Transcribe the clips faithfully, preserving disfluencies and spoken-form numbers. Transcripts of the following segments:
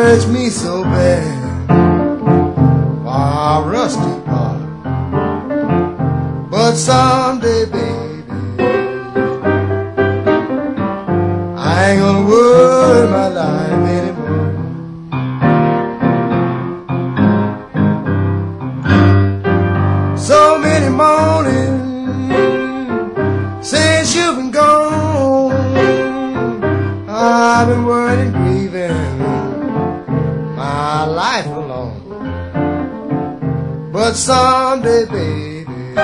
hurts me so bad. Why, rusty heart. But someday, baby, I ain't gonna worry my life anymore. So many mornings since you've been gone, I've been worried and grieving my life alone. But someday, baby,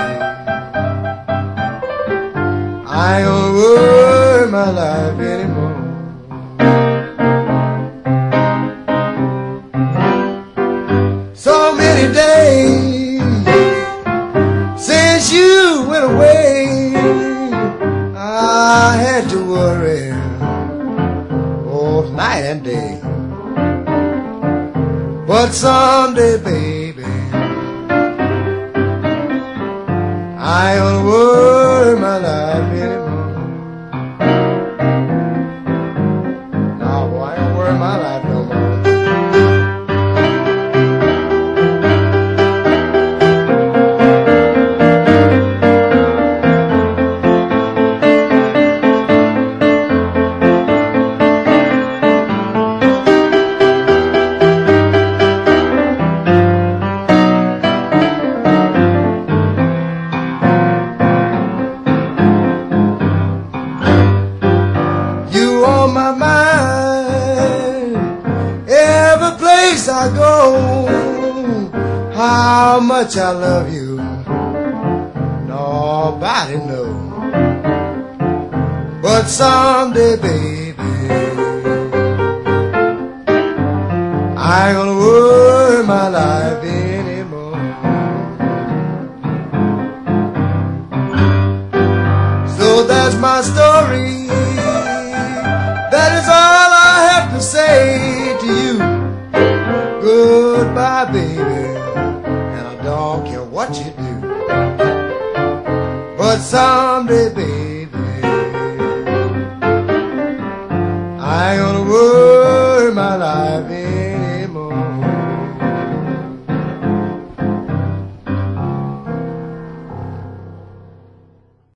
I ain't gonna worry my life anymore. So many days since you went away, I had to worry both night and day. But someday, baby, I ain't gonna worry my life anymore. No, boy, I ain't gonna worry my life no more. My mind, every place I go, how much I love you, nobody knows. But someday, baby, I ain't gonna worry my life anymore. So that's my story. That is all I have to say to you. Goodbye, baby, and I don't care what you do. But someday, baby,